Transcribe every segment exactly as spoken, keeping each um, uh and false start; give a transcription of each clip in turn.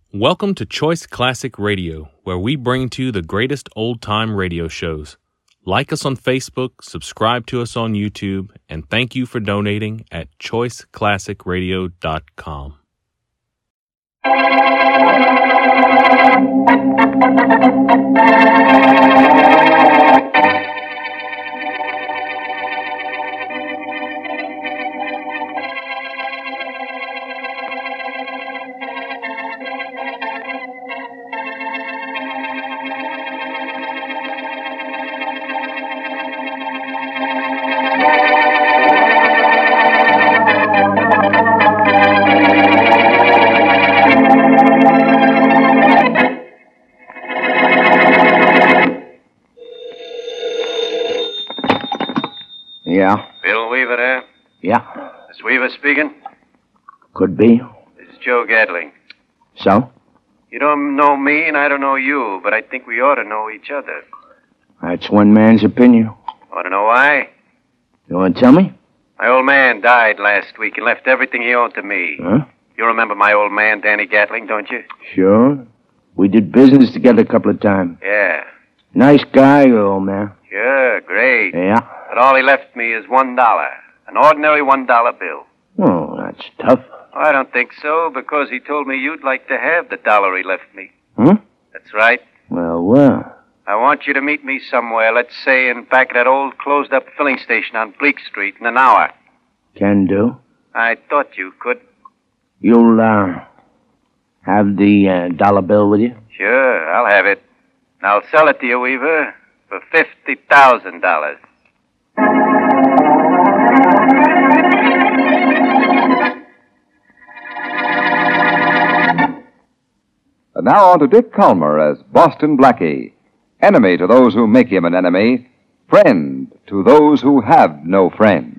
Welcome to Choice Classic Radio, where we bring to you the greatest old-time radio shows. Like us on Facebook, subscribe to us on YouTube, and thank you for donating at choice classic radio dot com. Yeah? Bill Weaver there? Yeah. Is Weaver speaking? Could be. This is Joe Gatling. So? You don't know me and I don't know you, but I think we ought to know each other. That's one man's opinion. Want to know why? You want to tell me? My old man died last week and left everything he owned to me. Huh? You remember my old man, Danny Gatling, don't you? Sure. We did business together a couple of times. Yeah. Nice guy, your old man. Sure, great. Yeah? But all he left me is one dollar. An ordinary one dollar bill. Oh, that's tough. Oh, I don't think so, because he told me you'd like to have the dollar he left me. Huh? That's right. Well, well. I want you to meet me somewhere, let's say in back of that old closed-up filling station on Bleak Street in an hour. Can do. I thought you could. You'll, uh, have the uh, dollar bill with you? Sure, I'll have it. And I'll sell it to you, Weaver, for fifty thousand dollars. And now on to Dick Calmer as Boston Blackie. Enemy to those who make him an enemy. Friend to those who have no friend.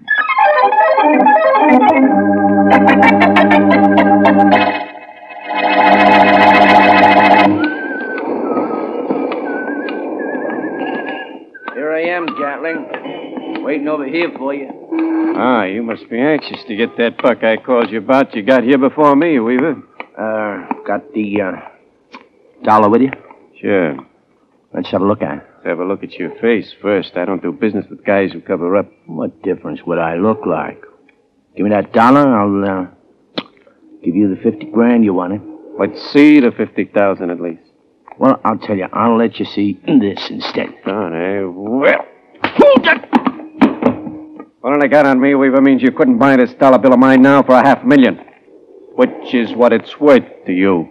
Here I am, Gatling. Waiting over here for you. Ah, you must be anxious to get that buck I called you about. You got here before me, Weaver. Uh, got the, uh, dollar with you? Sure. Let's have a look at it. Let's have a look at your face first. I don't do business with guys who cover up. What difference would I look like? Give me that dollar, I'll, uh, give you the fifty grand you wanted. Let's see the fifty thousand at least. Well, I'll tell you, I'll let you see this instead. Oh, eh? Well. What I got on me, Weaver, means you couldn't buy this dollar bill of mine now for a half million. Which is what it's worth to you.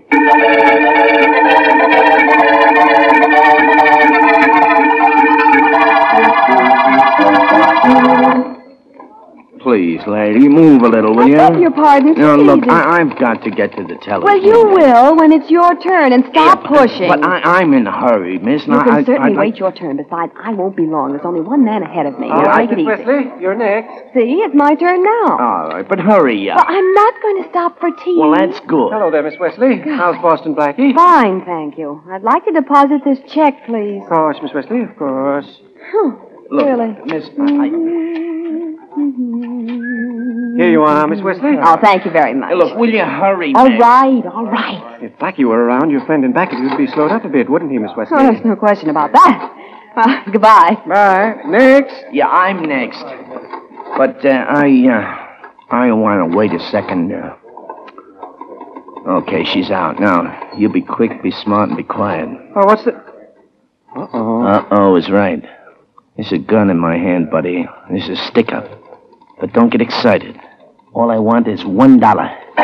Please, lady, move a little, will I you? beg your pardon. No, It's look, easy. I, I've got to get to the telephone. Well, you will when it's your turn, and stop pushing. But I, I'm in a hurry, miss. You and can I, certainly I, I, wait your turn. Besides, I won't be long. There's only one man ahead of me. All Now, right, take it Miss easy. Wesley, you're next. See, it's my turn now. All right, but hurry up. Well, I'm not going to stop for tea. Well, that's good. Hello there, Miss Wesley. How's Boston Blackie? Fine, thank you. I'd like to deposit this check, please. Of course, Miss Wesley, of course. Phew, Look, really? miss, I, Here you are, Miss Wesley. Oh, thank you very much. Hey, look, will you hurry, All miss? right, all right. If Blackie were around, your friend in back of you would be slowed up a bit, wouldn't he, Miss Wesley? Oh, there's no question about that. Well, goodbye. Bye. Next. Yeah, I'm next. But, uh, I, uh, I want to wait a second. Uh... Okay, she's out. Now, you be quick, be smart, and be quiet. Oh, what's the... Uh-oh. Uh-oh is right. There's a gun in my hand, buddy. There's a stick-up. But don't get excited. All I want is one dollar.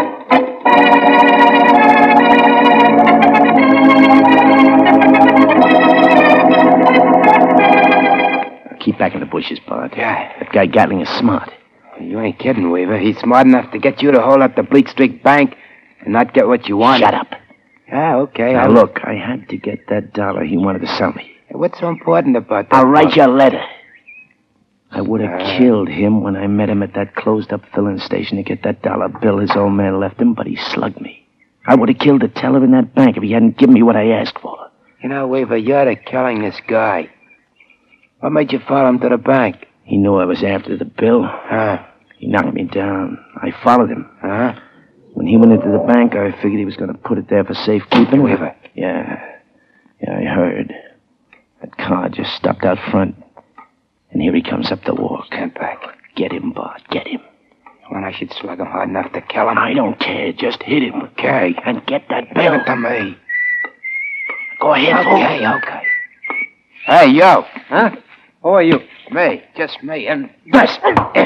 Keep back in the bushes, Bart. Yeah. That guy Gatling is smart. You ain't kidding, Weaver. He's smart enough to get you to hold up the Bleak Street Bank and not get what you want. Shut up. Yeah, okay. Now, I'll... look, I had to get that dollar he wanted to sell me. What's so important about that? I'll write boy? you a letter. I would have Uh. killed him when I met him at that closed-up filling station to get that dollar bill his old man left him, but he slugged me. I would have killed the teller in that bank if he hadn't given me what I asked for. You know, Weaver, you're the killing this guy. What made you follow him to the bank? He knew I was after the bill. Huh? He knocked me down. I followed him. Huh? When he went into the bank, I figured he was going to put it there for safekeeping. Weaver. Yeah. Yeah, I heard. That car just stopped out front. And here he comes up the walk. Stand back. Get him, Bart. Get him. When I should slug him hard enough to kill him. I don't care. Just hit him. Okay. And get that Give bill. it to me. Go ahead, fool. Okay, okay. Hey, yo. Huh? Who are you? Me. Just me. And Best.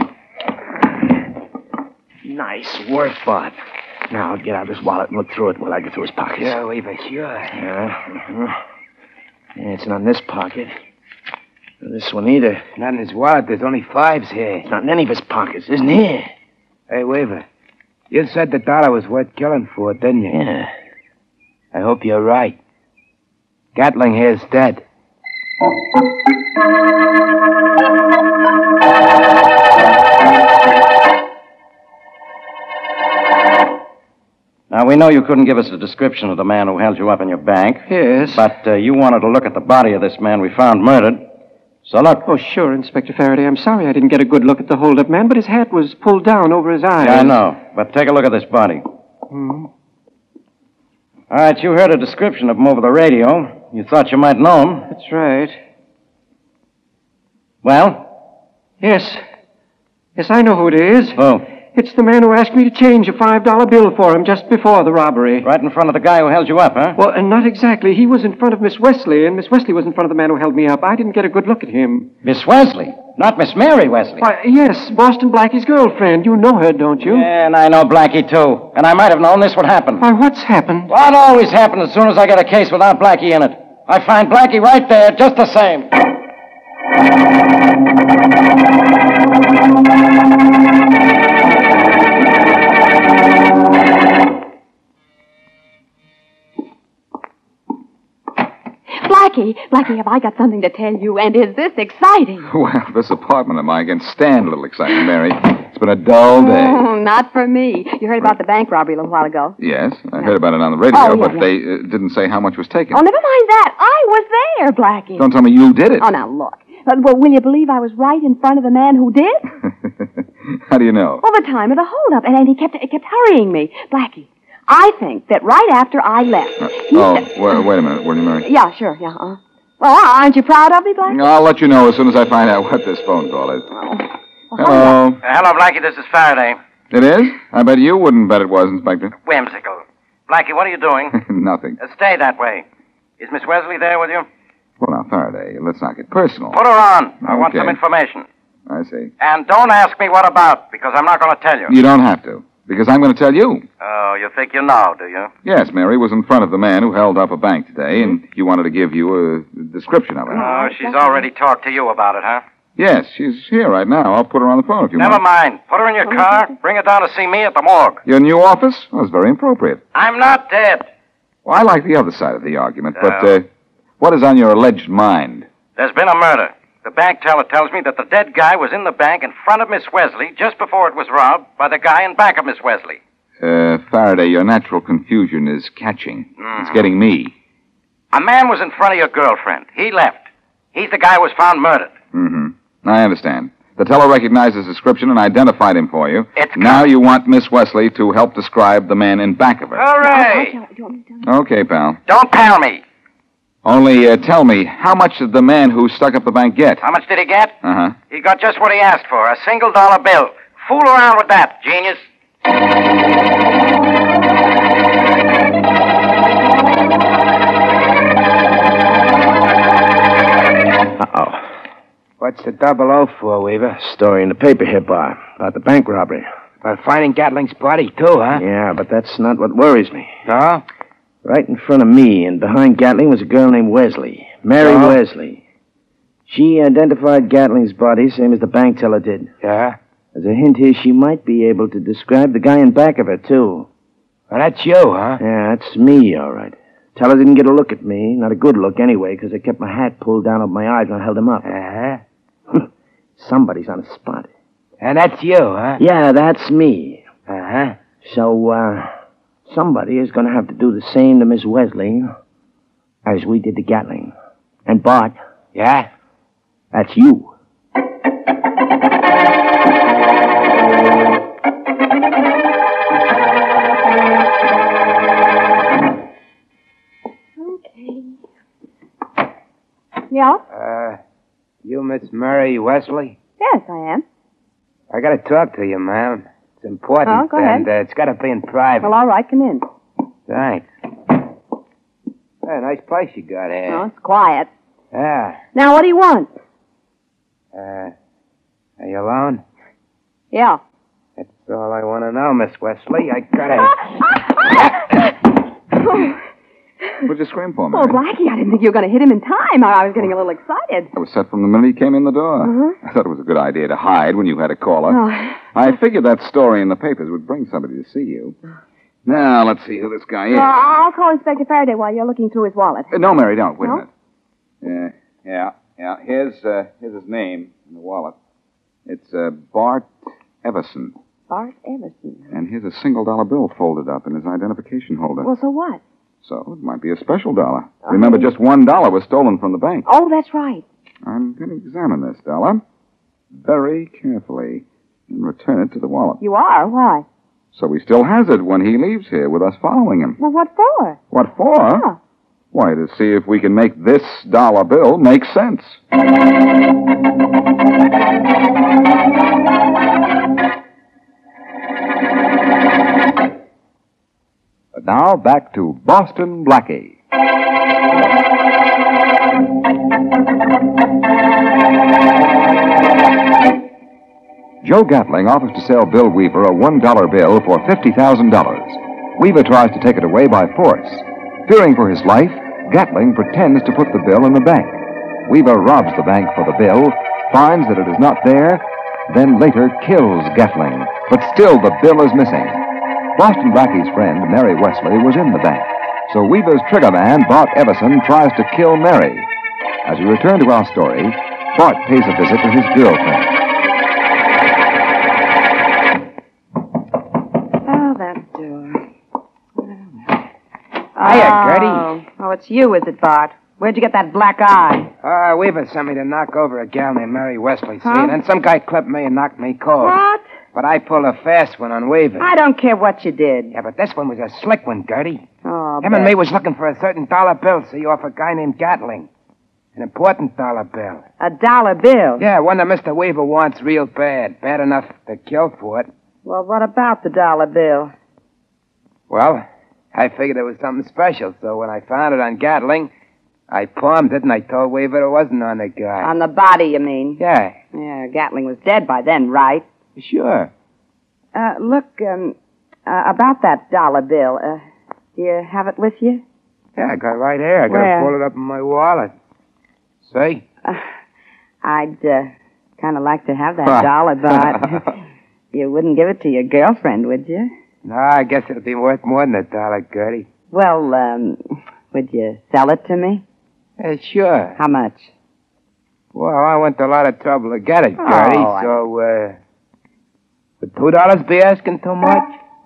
Nice work, Bart. Now, I'll get out this wallet and look through it while I go through his pockets. Yeah, Weaver, sure. Yeah. Uh-huh. Yeah, it's not in this pocket. Not this one either. Not in his wallet. There's only fives here. It's not in any of his pockets. Isn't here. Hey, Weaver. You said the dollar was worth killing for, didn't you? Yeah. I hope you're right. Gatling here's dead. Now, we know you couldn't give us a description of the man who held you up in your bank. Yes. But uh, you wanted to look at the body of this man we found murdered. So look. Oh, sure, Inspector Faraday. I'm sorry I didn't get a good look at the hold-up man, but his hat was pulled down over his eyes. Yeah, I know. But take a look at this body. Hmm. All right, you heard a description of him over the radio. You thought you might know him. That's right. Well? Yes. Yes, I know who it is. Who? It's the man who asked me to change a five dollar bill for him just before the robbery. Right in front of the guy who held you up, huh? Well, and not exactly. He was in front of Miss Wesley, and Miss Wesley was in front of the man who held me up. I didn't get a good look at him. Miss Wesley. Not Miss Mary Wesley. Why, yes, Boston Blackie's girlfriend. You know her, don't you? Yeah, and I know Blackie, too. And I might have known this would happen. Why, what's happened? What always happens as soon as I get a case without Blackie in it? I find Blackie right there, just the same. Blackie, Blackie, have I got something to tell you, and is this exciting? Well, this apartment of mine can stand a little excitement, Mary. It's been a dull day. Oh, not for me. You heard about the bank robbery a little while ago. Yes, I heard about it on the radio, Oh, yeah, but yeah. they uh, didn't say how much was taken. Oh, never mind that. I was there, Blackie. Don't tell me you did it. Oh, now, look. Uh, well, will you believe I was right in front of the man who did? How do you know? Well, the time of the holdup, and, and he kept he kept hurrying me. Blackie, I think that right after I left... Uh, he oh, said- wait, wait a minute, will you, Mary? Yeah, sure, yeah. Uh, well, aren't you proud of me, Blackie? I'll let you know as soon as I find out what this phone call is. Well, Hello. Uh, hello, Blackie. This is Faraday. It is? I bet you wouldn't bet it was, Inspector. Whimsical. Blackie, what are you doing? Nothing. Uh, stay that way. Is Miss Wesley there with you? Well, now, Faraday, let's not get personal. Put her on. I want Okay. some information. I see. And don't ask me what about, because I'm not going to tell you. You don't have to, because I'm going to tell you. Oh, you think you know, do you? Yes, Mary was in front of the man who held up a bank today, and he wanted to give you a description of it. Oh, she's already talked to you about it, huh? Yes, she's here right now. I'll put her on the phone if you Never want. mind. Put her in your car. Bring her down to see me at the morgue. Your new office? Well, it's very appropriate. I'm not dead. Well, I like the other side of the argument, but Oh. uh, what is on your alleged mind? There's been a murder. The bank teller tells me that the dead guy was in the bank in front of Miss Wesley just before it was robbed by the guy in back of Miss Wesley. Uh, Faraday, your natural confusion is catching. Mhm. It's getting me. A man was in front of your girlfriend. He left. He's the guy who was found murdered. Mm-hmm. I understand. The teller recognized his description and identified him for you. It's Now coming. you want Miss Wesley to help describe the man in back of her. Hooray! Do you want me to tell you? Okay, pal. Don't pal me. Only uh, tell me, how much did the man who stuck up the bank get? How much did he get? Uh-huh. He got just what he asked for, a single dollar bill. Fool around with that, genius. Uh-oh. What's the double O for, Weaver? Story in the paper here, Bar, about the bank robbery. About finding Gatling's body, too, huh? Yeah, but that's not what worries me. No? Right in front of me and behind Gatling was a girl named Wesley. Mary Oh. Wesley. She identified Gatling's body, same as the bank teller did. Yeah? As a hint here, she might be able to describe the guy in back of her, too. Well, that's you, huh? Yeah, that's me, all right. Teller didn't get a look at me. Not a good look, anyway, because I kept my hat pulled down over my eyes when I held him up. Uh-huh. Somebody's on the spot. And that's you, huh? Yeah, that's me. Uh-huh. So, uh, somebody is going to have to do the same to Miss Wesley as we did to Gatling. And Bart, Yeah? that's you. Yeah? Uh, you Miss Mary Wesley? Yes, I am. I gotta talk to you, ma'am. It's important. Oh, go ahead. And uh, it's gotta be in private. Well, all right, come in. Thanks. Hey, nice place you got here. Oh, it's quiet. Yeah. Now, what do you want? Uh, are you alone? Yeah. That's all I want to know, Miss Wesley. I gotta... What'd you scream for, Oh, Mary? Blackie, I didn't think you were going to hit him in time. I I was getting a little excited. I was set from the minute he came in the door. Uh-huh. I thought it was a good idea to hide when you had a caller. Oh. I figured that story in the papers would bring somebody to see you. Now, let's see who this guy is. Well, I'll call Inspector Faraday while you're looking through his wallet. Uh, no, Mary, don't. Wait No? a minute. Yeah, yeah, yeah. Here's, uh, here's his name in the wallet. It's uh, Bart Everson. Bart Everson. And here's a single dollar bill folded up in his identification holder. Well, so what? So it might be a special dollar. Remember, just one dollar was stolen from the bank. Oh, that's right. I'm going to examine this dollar very carefully and return it to the wallet. You are? Why? So he still has it when he leaves here with us following him. Well, what for? What for? Yeah. Why, to see if we can make this dollar bill make sense. But now, back to Boston Blackie. Joe Gatling offers to sell Bill Weaver a one dollar bill for fifty thousand dollars. Weaver tries to take it away by force. Fearing for his life, Gatling pretends to put the bill in the bank. Weaver robs the bank for the bill, finds that it is not there, then later kills Gatling. But still the bill is missing. Boston Blackie's friend, Mary Wesley, was in the bank. So Weaver's trigger man, Bart Everson, tries to kill Mary. As we return to our story, Bart pays a visit to his girlfriend. Oh, that door. Hiya, oh. Gertie. Oh, it's you, is it, Bart? Where'd you get that black eye? Uh, Weaver sent me to knock over a gal named Mary Wesley, see? Huh? And then some guy clipped me and knocked me cold. What? But I pulled a fast one on Weaver. I don't care what you did. Yeah, but this one was a slick one, Gertie. Oh, Him and me was looking for a certain dollar bill, see, off a guy named Gatling. An important dollar bill. A dollar bill? Yeah, one that Mister Weaver wants real bad. Bad enough to kill for it. Well, what about the dollar bill? Well, I figured it was something special, so when I found it on Gatling, I palmed it and I told Weaver it wasn't on the guy. On the body, you mean? Yeah, Yeah, Gatling was dead by then, right? sure. Uh, look, um, uh, about that dollar bill, uh, do you have it with you? Yeah, I got it right here. I got Where? to pull it up in my wallet. See? Uh, I'd, uh, kind of like to have that dollar, but you wouldn't give it to your girlfriend, would you? No, I guess it'll be worth more than a dollar, Gertie. Well, um, would you sell it to me? Yeah, sure. How much? Well, I went to a lot of trouble to get it, Oh, Gertie, I- so, uh... would two dollars be asking too much?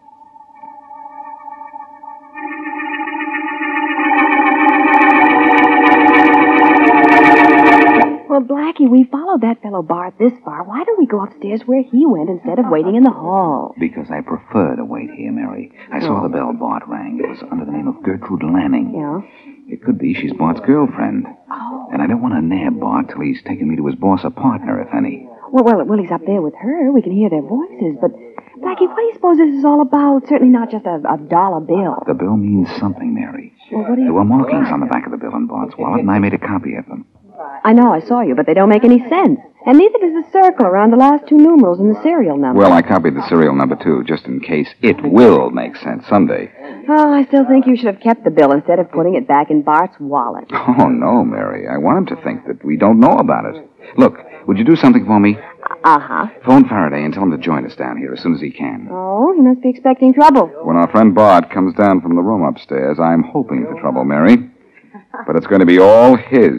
Well, Blackie, we followed that fellow Bart this far. Why don't we go upstairs where he went instead of waiting in the hall? Because I prefer to wait here, Mary. I saw the bell Bart rang. It was under the name of Gertrude Lanning. Yeah? It could be she's Bart's girlfriend. Oh. And I don't want to nab Bart till he's taken me to his boss or partner, if any. Well, well, well, he's up there with her. We can hear their voices. But, Blackie, what do you suppose this is all about? Certainly not just a, a dollar bill. The bill means something, Mary. Well, what do you... There were markings on the back of the bill in Bart's wallet, and I made a copy of them. I know, I saw you, but they don't make any sense. And neither does the circle around the last two numerals in the serial number. Well, I copied the serial number, too, just in case it will make sense someday. Oh, I still think you should have kept the bill instead of putting it back in Bart's wallet. Oh, no, Mary. I want him to think that we don't know about it. Look, would you do something for me? Uh-huh. Phone Faraday and tell him to join us down here as soon as he can. Oh, he must be expecting trouble. When our friend Bart comes down from the room upstairs, I'm hoping for trouble, Mary. But it's going to be all his.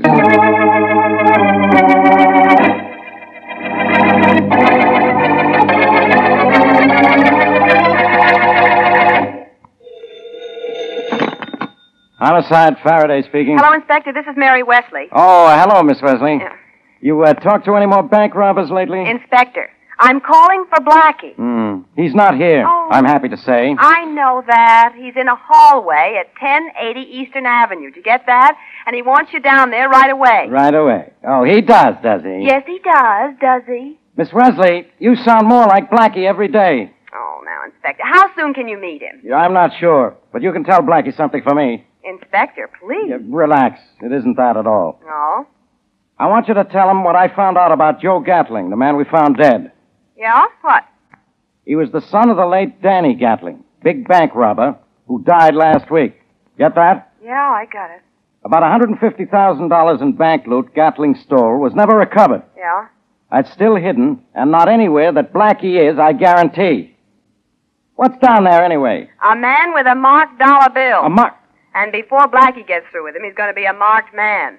Homicide, Faraday speaking. Hello, Inspector. This is Mary Wesley. Oh, uh, hello, Miss Wesley. Yeah. You uh, talked to any more bank robbers lately? Inspector, I'm calling for Blackie. Hmm. He's not here. Oh, Oh. I'm happy to say. I know that. He's in a hallway at ten eighty Eastern Avenue. Do you get that? And he wants you down there right away. Right away. Oh, he does, does he? Yes, he does, does he? Miss Wesley, you sound more like Blackie every day. Oh, now, Inspector, how soon can you meet him? Yeah, I'm not sure, but you can tell Blackie something for me. Inspector, please. Yeah, relax. It isn't that at all. No? I want you to tell him what I found out about Joe Gatling, the man we found dead. Yeah? What? He was the son of the late Danny Gatling, big bank robber, who died last week. Get that? Yeah, I got it. About one hundred fifty thousand dollars in bank loot Gatling stole was never recovered. Yeah? It's still hidden, and not anywhere that Blackie is, I guarantee. What's down there, anyway? A man with a marked dollar bill. A mark... And before Blackie gets through with him, he's going to be a marked man.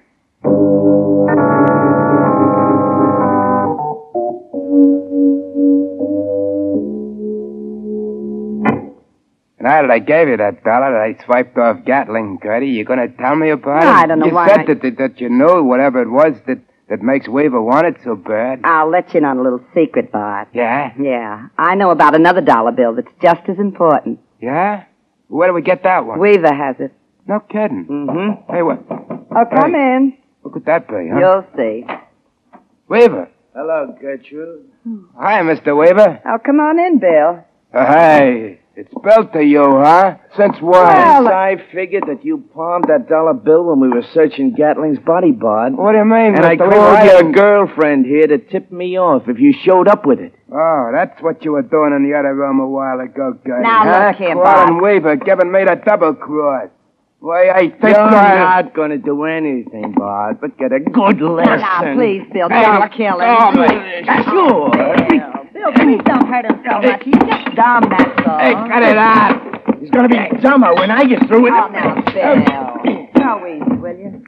Now that I gave you that dollar that I swiped off Gatling, Gertie, you going to tell me about No, it? I don't know you why said I- that, that, that you knew whatever it was that, that makes Weaver want it so bad. I'll let you in on a little secret, Bart. Yeah? Yeah. I know about another dollar bill that's just as important. Yeah? Where do we get that one? Weaver has it. No kidding. Mm-hmm. Hey, what? Oh, come Hey. in. What could that be, huh? You'll see. Weaver. Hello, Gertrude. Hi, Mister Weaver. Oh, come on in, Bill. Uh, hey, it's built to you, huh? Since when? Well, I figured that you palmed that dollar bill when we were searching Gatling's body, Bud. What do you mean, And I Mister called Weaver? your didn't- girlfriend here to tip me off if you showed up with it. Oh, that's what you were doing in the other room a while ago, Gertie. Now, huh? look here, Claude Bob. Weaver giving me the double cross. Why, I think You're I... not going to do anything, Bud, but get a good lesson. Now, please, Bill, Hey, don't kill him. oh, my- Sure. Bill, please don't hurt him so much. He's just dumb, that's all. Hey, cut it out. He's going to be dumber when I get through with Oh, him. now, Bill. Go easy, will you?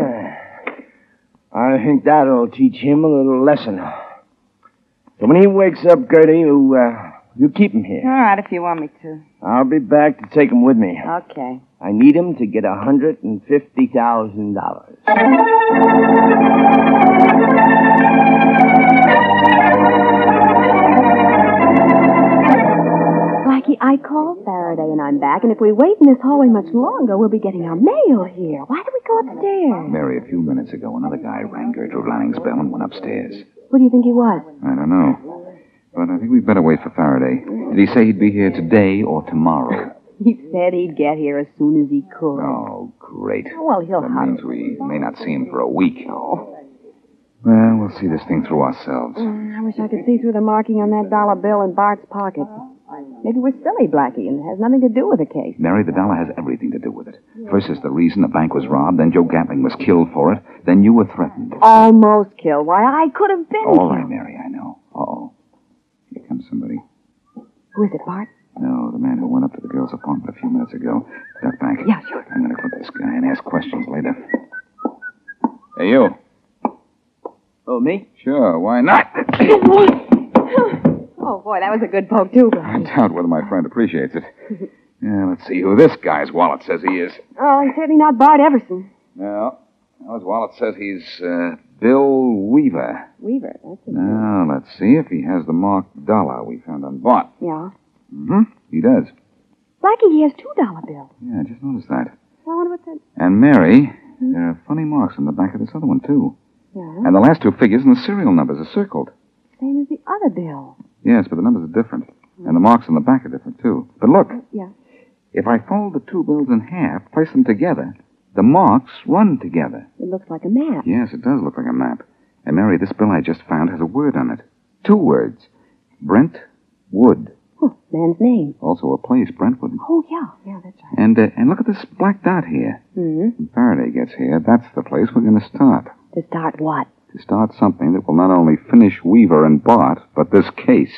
I think that'll teach him a little lesson. So when he wakes up, Gertie, you, uh, you keep him All here. right, if you want me to. I'll be back to take him with me. Okay. I need him to get one hundred fifty thousand dollars. Blackie, I called Faraday and I'm back, and if we wait in this hallway much longer, we'll be getting our mail here. Why don't we go upstairs? Mary, a few minutes ago, another guy rang Gertrude Lanning's bell and went upstairs. Who do you think he was? I don't know. But I think we'd better wait for Faraday. Did he say he'd be here today or tomorrow? He said he'd get here as soon as he could. Oh, great. Well, he'll That hurry. means we may not see him for a week. Well, we'll see this thing through ourselves. Mm, I wish I could see through the marking on that dollar bill in Bart's pocket. Maybe we're silly, Blackie, and it has nothing to do with the case. Mary, the dollar has everything to do with it. First is the reason the bank was robbed, then Joe Gatling was killed for it, then you were threatened. Almost killed. Why, I could have been All killed. right, Mary, I know. Uh-oh. Here comes somebody. Who is it, Bart? No, the man who went up to the girl's apartment a few minutes ago. Step back. Yeah, sure. I'm going to clip this guy and ask questions later. Hey, you. Oh, me? Sure, why not? Oh, boy, that was a good poke, too, I Blackie. doubt whether my friend appreciates it. Yeah, let's see who this guy's wallet says he is. Oh, he's certainly not Bart Everson. No. Well, his wallet says he's uh, Bill Weaver. Weaver, that's it. Now, let's see if he has the marked dollar we found on Bart. Yeah. Mm-hmm. He does. Blackie, he has two dollar bills. Yeah, I just noticed that. I wonder what that... And Mary, there are funny marks on the back of this other one, too. Yeah. And the last two figures and the serial numbers are circled. Same as the other bill. Yes, but the numbers are different. And the marks on the back are different, too. But look, Yeah. if I fold the two bills in half, place them together, the marks run together. It looks like a map. Yes, it does look like a map. And Mary, this bill I just found has a word on it. Two words. Brentwood. Oh, man's name. Also a place, Brentwood. Oh, yeah. Yeah, that's right. And uh, and look at this black dot here. Mm-hmm. When Faraday gets here, that's the place we're going to start. To start what? To start something that will not only finish Weaver and Bart, but this case.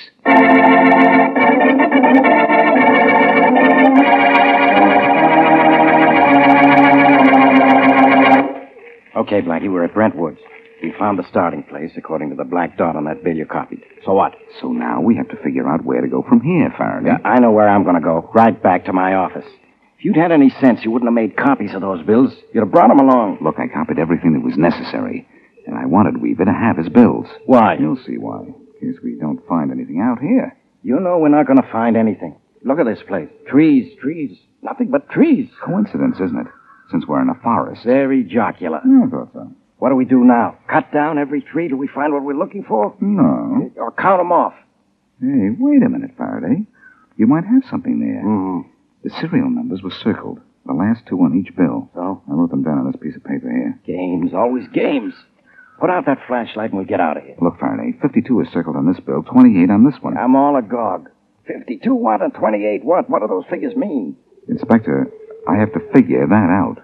Okay, Blackie, we're at Brentwood's. We found the starting place according to the black dot on that bill you copied. So what? So now we have to figure out where to go from here, Faraday. Yeah, I know where I'm going to go. Right back to my office. If you'd had any sense, you wouldn't have made copies of those bills. You'd have brought them along. Look, I copied everything that was necessary. And I wanted Weaver to have his bills. Why? You'll see why. In case we don't find anything out here. You know we're not going to find anything. Look at this place. Trees, trees. Nothing but trees. Coincidence, isn't it? Since we're in a forest. Very jocular. Yeah, I thought so. What do we do now? Cut down every tree till we find what we're looking for? No. Or count them off? Hey, wait a minute, Faraday. You might have something there. Mm-hmm. The serial numbers were circled. The last two on each bill. So? I wrote them down on this piece of paper here. Games, always games. Put out that flashlight and we'll get out of here. Look, Faraday, fifty-two is circled on this bill, twenty-eight on this one. I'm all agog. fifty-two what and twenty-eight what? What do those figures mean? Inspector, I have to figure that out.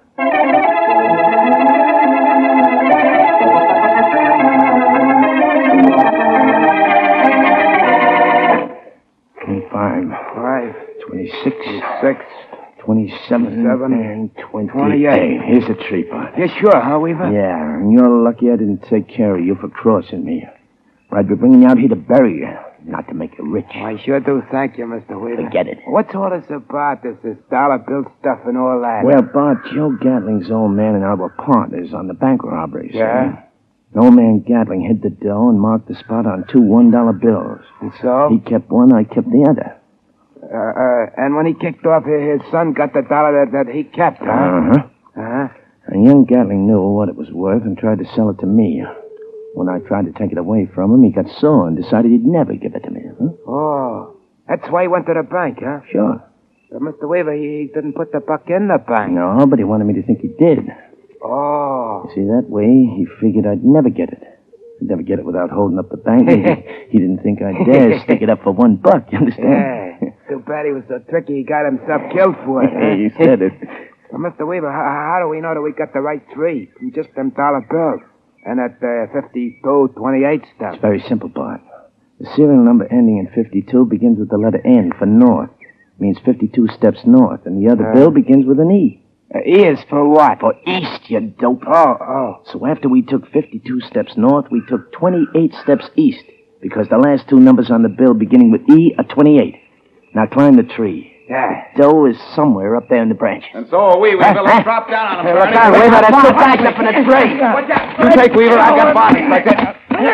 Twenty-five. Five. Twenty-six. Six. Twenty-seven. Seven. And twenty-eight. Twenty-eight. Here's a tree pot. You sure, huh, Weaver? Yeah, and you're lucky I didn't take care of you for crossing me. Or I'd be bringing you out here to bury you, not to make you rich. I sure do thank you, Mister Weaver. Forget it. What's all this about, this, this dollar bill stuff and all that? Well, Bart, Joe Gatling's old man and I were partners on the bank robbery. see? Yeah? The old man Gatling hid the dough and marked the spot on two one-dollar bills. And so? He kept one, I kept the other. Uh, uh, and when he kicked off, his son got the dollar that, that he kept, huh? Uh-huh. Uh-huh. And young Gatling knew what it was worth and tried to sell it to me. When I tried to take it away from him, he got sore and decided he'd never give it to me. Huh? Oh, that's why he went to the bank, huh? Sure. But Mister Weaver, he, he didn't put the buck in the bank. No, but he wanted me to think he did. Oh. You see, that way, he figured I'd never get it. I'd never get it without holding up the bank. he, he didn't think I'd dare stick it up for one buck, you understand? Yeah. Too bad he was so tricky he got himself killed for it. Yeah, you said it. Well, Mister Weaver, how, how do we know that we got the right three from just them dollar bills? And that uh, fifty-two twenty-eight stuff. It's very simple, Bart. The serial number ending in fifty-two begins with the letter N for north. Means fifty-two steps north. And the other Uh. bill begins with an E. Uh, E is for what? For east, you dope. Oh, oh. So after we took fifty-two steps north, we took twenty-eight steps east. Because the last two numbers on the bill beginning with E are twenty-eight. Now climb the tree. Yeah. Doe is somewhere up there in the branches. And so are we, Weaver. Let's drop down on him. Hey, look out, Weaver. That's two bags up in the tree. Watch out. You take Weaver. I got Bart, Inspector.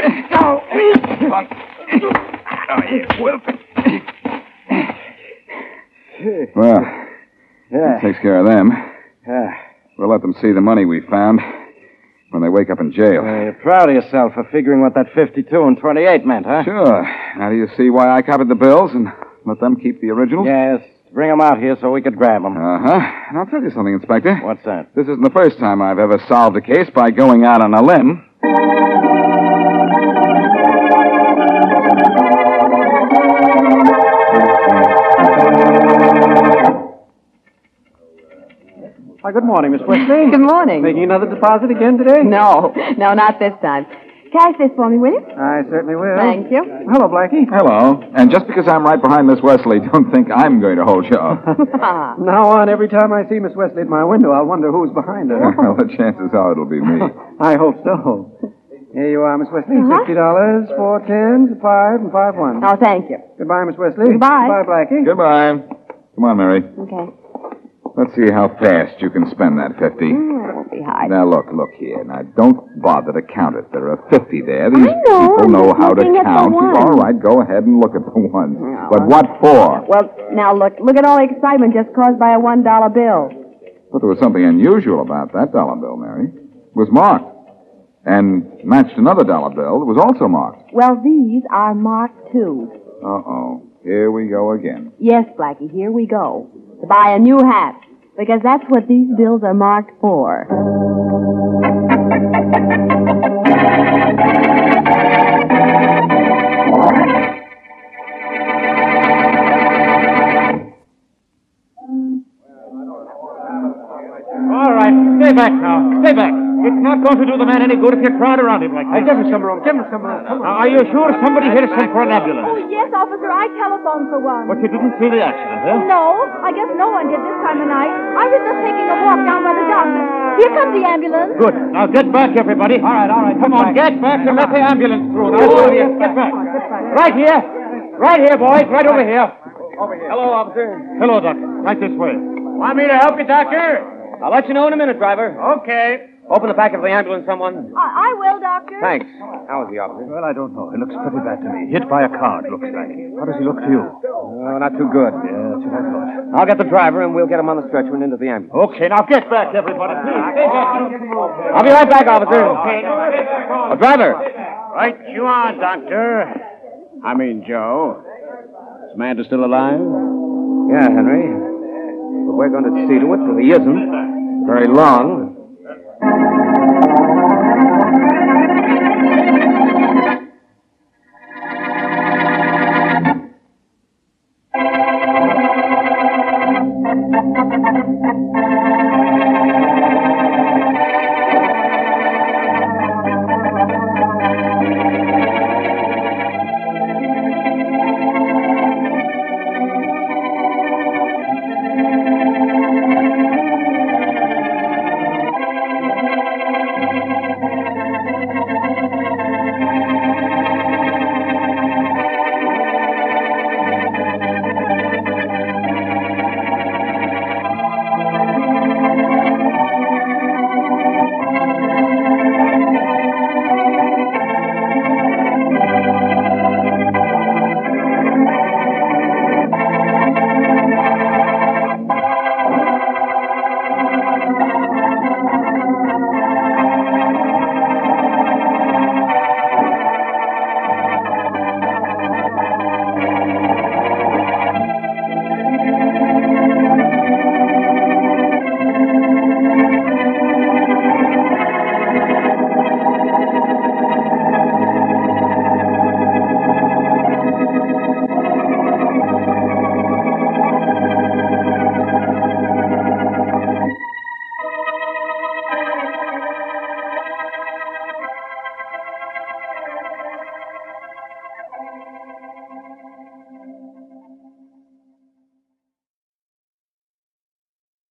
Well, Yeah. takes care of them. Yeah. We'll let them see the money we found when they wake up in jail. Uh, you're proud of yourself for figuring what that fifty-two and twenty-eight meant, huh? Sure. Now do you see why I copied the bills and let them keep the originals? Yes. Bring them out here so we could grab them. Uh-huh. And I'll tell you something, Inspector. What's that? This isn't the first time I've ever solved a case by going out on a limb. Why, good morning, Miss Wesley. Good morning. Making another deposit again today? No, no, not this time. Cash this for me, will you? I certainly will. Thank you. Hello, Blackie. Hello. And just because I'm right behind Miss Wesley, don't think I'm going to hold you up. From now on, every time I see Miss Wesley at my window, I'll wonder who's behind her. Well, the chances are it'll be me. I hope so. Here you are, Miss Wesley. Uh-huh. Fifty dollars, four tens, five, and five ones. Oh, thank you. Goodbye, Miss Wesley. Goodbye. Goodbye, Blackie. Goodbye. Come on, Mary. Okay. Let's see how fast you can spend that fifty. Mm, it won't be hard. Now, look, look here. Now, don't bother to count it. There are fifty there. These I know, people I'm know just how to looking at the count. ones. All right, go ahead and look at the ones. No, But I'm- what for? Well, now look, look at all the excitement just caused by a one dollar bill. But there was something unusual about that dollar bill, Mary. It was marked. And matched another dollar bill that was also marked. Well, these are marked too. Uh-oh. Here we go again. Yes, Blackie, here we go. To buy a new hat. Because that's what these bills are marked for. All right, stay back now. Stay back. It's not going to do the man any good if you crowd around him like that. Hey, give him some room. Give him some room. Come on. Now, are you sure somebody here sent for an ambulance? Oh, yes, officer. I telephoned for one. But you didn't see the accident, huh? No, I guess no one did this time of night. I was just taking a walk down by the doctor. Here comes the ambulance. Good. Now get back, everybody. All right, all right. Come on, get back and let the ambulance through. Now, all of you, get back. Right here. Right here, boys. Right over here. Over here. Hello, officer. Hello, doctor. Right this way. Want me to help you, Doctor? I'll let you know in a minute, driver. Okay. Open the back of the ambulance, someone. I, I will, Doctor. Thanks. How is the officer? Well, I don't know. It looks pretty bad to me. Hit by a car, it looks like. How does he look to you? Oh, not too good. Yeah, that's what I thought. I'll get the driver, and we'll get him on the stretcher and into the ambulance. Okay, now get back, everybody, please. I'll be right back, officer. Okay. Oh, driver. Right you are, Doctor. I mean, Joe. Is Amanda still alive? Yeah, Henry. But we're going to see to it that he isn't. Very long.